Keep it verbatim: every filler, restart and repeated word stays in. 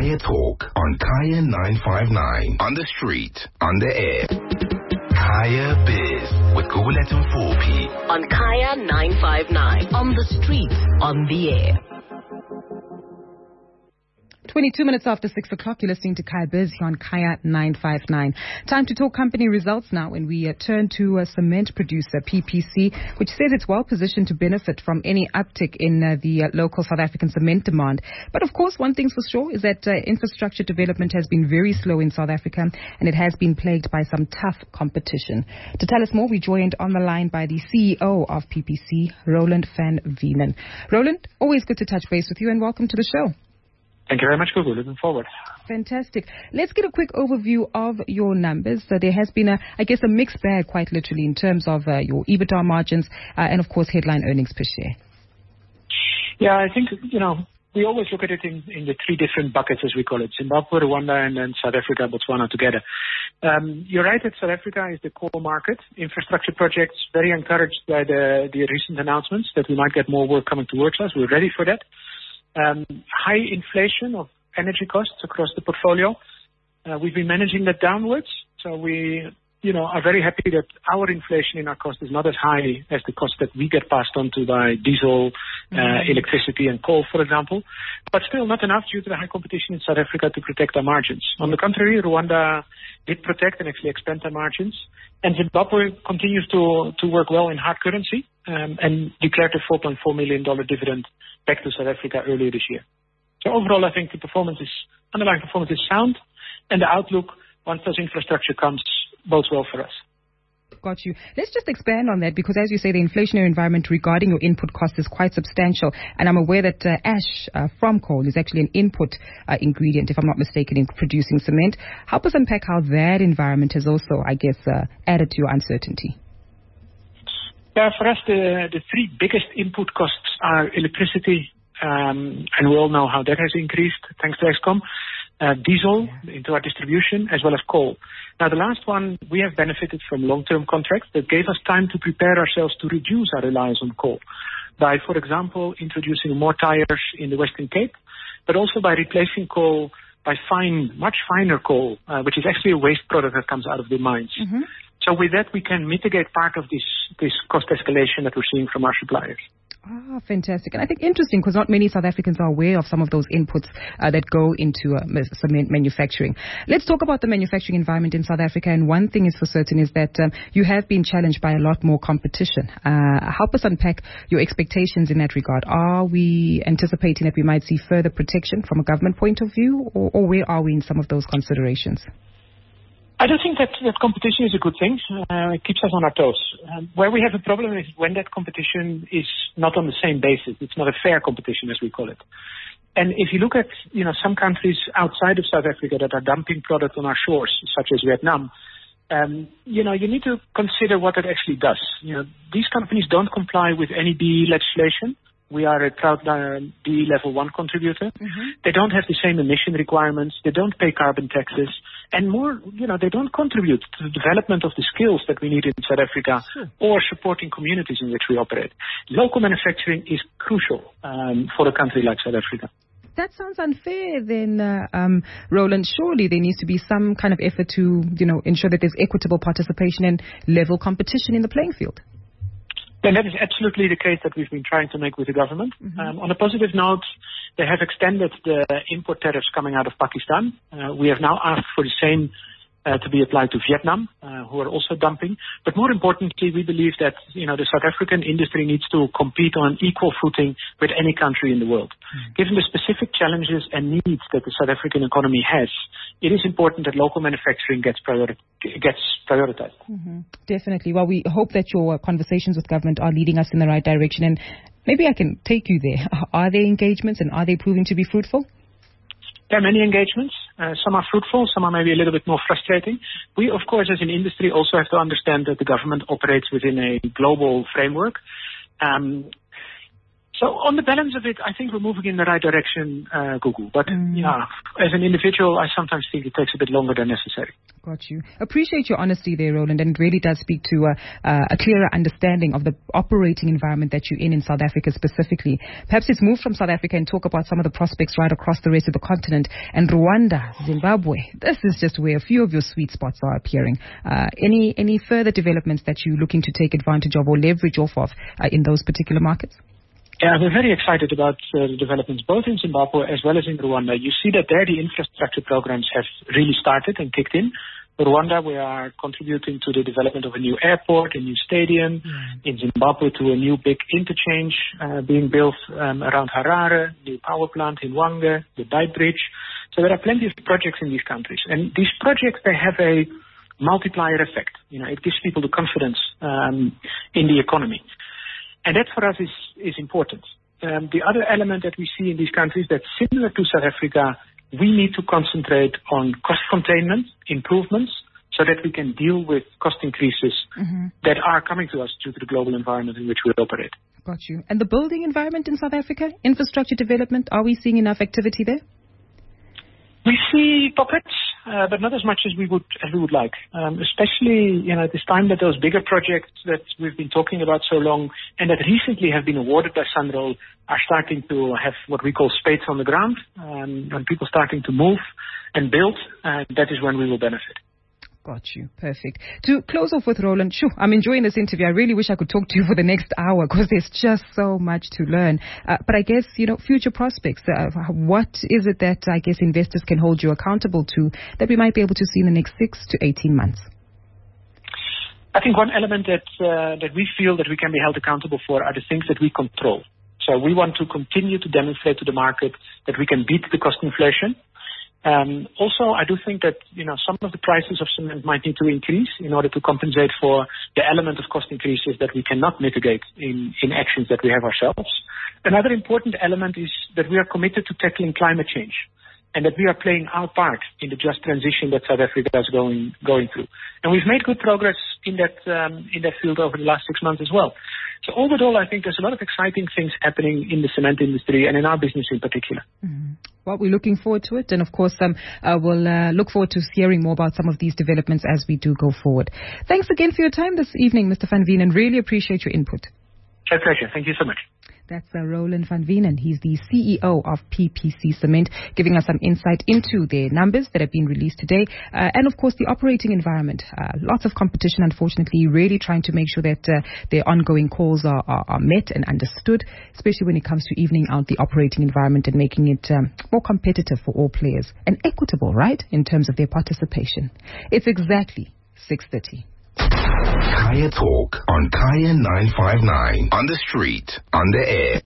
Kaya Talk on Kaya nine five nine. On the street, on the air. Kaya Biz with Gugulethu Mfuphi. On Kaya nine five nine. On the street, on the air. twenty-two minutes after six o'clock, you're listening to Kaya Biz on Kaya nine five nine. Time to talk company results now, when we uh, turn to uh, cement producer P P C, which says it's well positioned to benefit from any uptick in uh, the uh, local South African cement demand. But of course, one thing's for sure is that uh, infrastructure development has been very slow in South Africa, and it has been plagued by some tough competition. To tell us more, we joined on the line by the C E O of P P C, Roland van Wienen. Roland, always good to touch base with you, and welcome to the show. Thank you very much, Google. Looking forward. Fantastic. Let's get a quick overview of your numbers. So there has been, a, I guess, a mixed bag, quite literally, in terms of uh, your EBITDA margins uh, and, of course, headline earnings per share. Yeah, I think, you know, we always look at it in, in the three different buckets, as we call it: Zimbabwe, Rwanda, and then South Africa, Botswana together. Um, you're right that South Africa is the core market. Infrastructure projects, very encouraged by the, the recent announcements that we might get more work coming towards us. We're ready for that. Um, high inflation of energy costs across the portfolio. Uh, we've been managing that downwards. So we, you know, are very happy that our inflation in our cost is not as high as the cost that we get passed on to by diesel, uh, mm-hmm. electricity and coal, for example. But still not enough due to the high competition in South Africa to protect our margins. On the contrary, Rwanda did protect and actually expand their margins. And Zimbabwe continues to, to work well in hard currency um, and declared a four point four million dollars dividend back to South Africa earlier this year. So overall, I think the performance is, underlying performance is sound, and the outlook, once those infrastructure comes, bodes well for us. Got you. Let's just expand on that, because as you say, the inflationary environment regarding your input cost is quite substantial. And I'm aware that uh, ash uh, from coal is actually an input uh, ingredient, if I'm not mistaken, in producing cement. Help us unpack how that environment has also, I guess, uh, added to your uncertainty. Yeah, for us, the, the three biggest input costs are electricity, um, and we all know how that has increased thanks to Eskom. Uh, diesel yeah. into our distribution, as well as coal. Now, the last one, we have benefited from long-term contracts that gave us time to prepare ourselves to reduce our reliance on coal by, for example, introducing more tires in the Western Cape, but also by replacing coal by fine, much finer coal, uh, which is actually a waste product that comes out of the mines. Mm-hmm. So with that, we can mitigate part of this, this cost escalation that we're seeing from our suppliers. Ah, fantastic. And I think interesting, because not many South Africans are aware of some of those inputs uh, that go into uh, cement manufacturing. Let's talk about the manufacturing environment in South Africa. And one thing is for certain is that um, you have been challenged by a lot more competition. Uh, help us unpack your expectations in that regard. Are we anticipating that we might see further protection from a government point of view, or, or where are we in some of those considerations? I don't think that, that competition is a good thing. Uh, it keeps us on our toes. Um, where we have a problem is when that competition is not on the same basis. It's not a fair competition, as we call it. And if you look at, you know, some countries outside of South Africa that are dumping product on our shores, such as Vietnam, um, you know, you need to consider what it actually does. You know, these companies don't comply with any B E legislation. We are a proud uh, B E level one contributor. Mm-hmm. They don't have the same emission requirements. They don't pay carbon taxes. And more, you know, they don't contribute to the development of the skills that we need in South Africa sure. or supporting communities in which we operate. Local manufacturing is crucial um, for a country like South Africa. That sounds unfair then, uh, um, Roland. Surely there needs to be some kind of effort to, you know, ensure that there's equitable participation and level competition in the playing field. And that is absolutely the case that we've been trying to make with the government. Mm-hmm. Um, on a positive note, they have extended the import tariffs coming out of Pakistan. Uh, we have now asked for the same uh, to be applied to Vietnam, uh, who are also dumping. But more importantly, we believe that, you know, the South African industry needs to compete on equal footing with any country in the world. Mm-hmm. Given the specific challenges and needs that the South African economy has, it is important that local manufacturing gets priori- gets prioritized. Mm-hmm. Definitely. Well, we hope that your conversations with government are leading us in the right direction. And maybe I can take you there. Are there engagements, and are they proving to be fruitful? There are many engagements. Uh, some are fruitful, some are maybe a little bit more frustrating. We, of course, as an industry, also have to understand that the government operates within a global framework. Um, So on the balance of it, I think we're moving in the right direction, uh, Gugu. But Mm. yeah, as an individual, I sometimes think it takes a bit longer than necessary. Got you. Appreciate your honesty there, Roland, and it really does speak to uh, uh, a clearer understanding of the operating environment that you're in in South Africa specifically. Perhaps let's move from South Africa and talk about some of the prospects right across the rest of the continent. And Rwanda, Zimbabwe, this is just where a few of your sweet spots are appearing. Uh, any any further developments that you're looking to take advantage of or leverage off of uh, in those particular markets? Yeah, we're very excited about uh, the developments both in Zimbabwe as well as in Rwanda. You see that there the infrastructure programs have really started and kicked in. In Rwanda, we are contributing to the development of a new airport, a new stadium. Mm. In Zimbabwe, to a new big interchange uh, being built um, around Harare, new power plant in Hwange, the Bight Bridge. So there are plenty of projects in these countries. And these projects, they have a multiplier effect. You know, it gives people the confidence um, in the economy. And that for us is, is important. Um, the other element that we see in these countries that's similar to South Africa, we need to concentrate on cost containment, improvements, so that we can deal with cost increases mm-hmm. that are coming to us due to the global environment in which we operate. Got you. And the building environment in South Africa, infrastructure development, are we seeing enough activity there? We see pockets, uh, but not as much as we would as we would like. Um, especially, you know, at this time that those bigger projects that we've been talking about so long and that recently have been awarded by Sunroll are starting to have what we call spades on the ground, um, and people starting to move and build, and that is when we will benefit. Got you. Perfect. To close off with Roland, shoo, I'm enjoying this interview. I really wish I could talk to you for the next hour because there's just so much to learn. Uh, but I guess, you know, future prospects, uh, what is it that I guess investors can hold you accountable to that we might be able to see in the next six to eighteen months? I think one element that, uh, that we feel that we can be held accountable for are the things that we control. So we want to continue to demonstrate to the market that we can beat the cost inflation. Um, also, I do think that, you know, some of the prices of cement might need to increase in order to compensate for the element of cost increases that we cannot mitigate in, in actions that we have ourselves. Another important element is that we are committed to tackling climate change and that we are playing our part in the just transition that South Africa is going, going through. And we've made good progress in that, um, in that field over the last six months as well. So all in all, I think there's a lot of exciting things happening in the cement industry and in our business in particular. Mm-hmm. Well, we're looking forward to it. And of course, um, uh, we'll uh, look forward to hearing more about some of these developments as we do go forward. Thanks again for your time this evening, Mister Van Wienen. Really appreciate your input. My pleasure. Thank you so much. That's uh, Roland Van Wienen. He's the C E O of P P C Cement, giving us some insight into their numbers that have been released today. Uh, and, of course, the operating environment. Uh, lots of competition, unfortunately, really trying to make sure that uh, their ongoing calls are, are, are met and understood, especially when it comes to evening out the operating environment and making it um, more competitive for all players and equitable, right, in terms of their participation. It's exactly six thirty. Kaya Talk on Kaya nine five nine. On the street, on the air.